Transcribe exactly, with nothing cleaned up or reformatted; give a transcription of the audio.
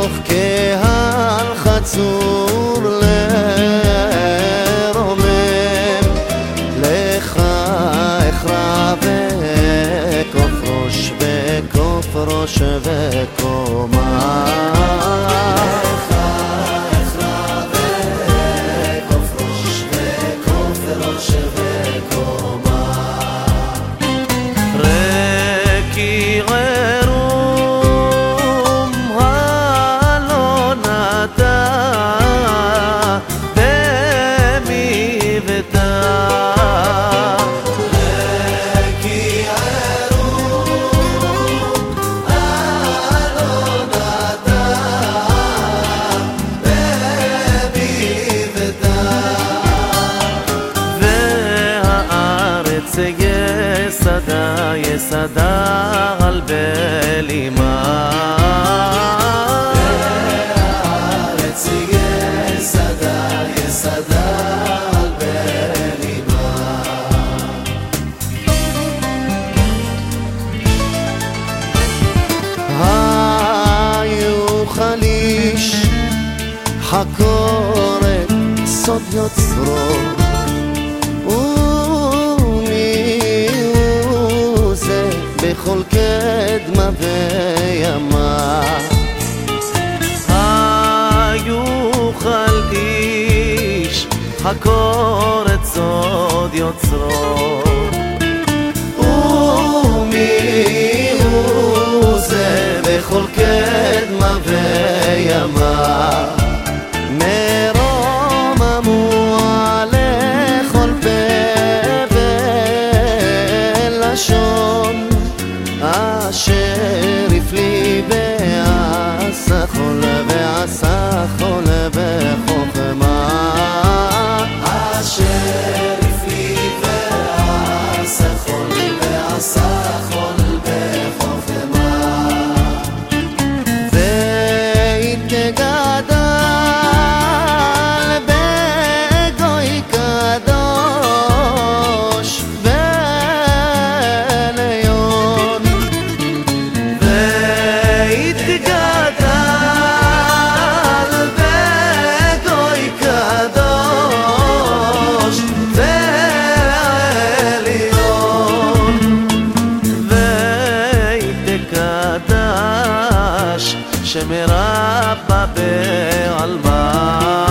בתוך קהל חצור לרומם, לך אכרע וכוף ראש וכוף ראש וקומה. יסדה יסדה על בלימה, והארץ יסדה יסדה על בלימה. היו חליש חקורת סוד יוצרו, בכל קדמה וימה. היו חליש חקור את סוד יוצרו, ומי הוא זה בכל קדמה וימה. מרום אמוע לכל פה ולשון, אשר הפליא ועשה חול ועשה חול בחוכמה, אשר הפליא ועשה חול ועשה חול בחוכמה. ויתגדל בגוי קדוש שמרבה בעלמה.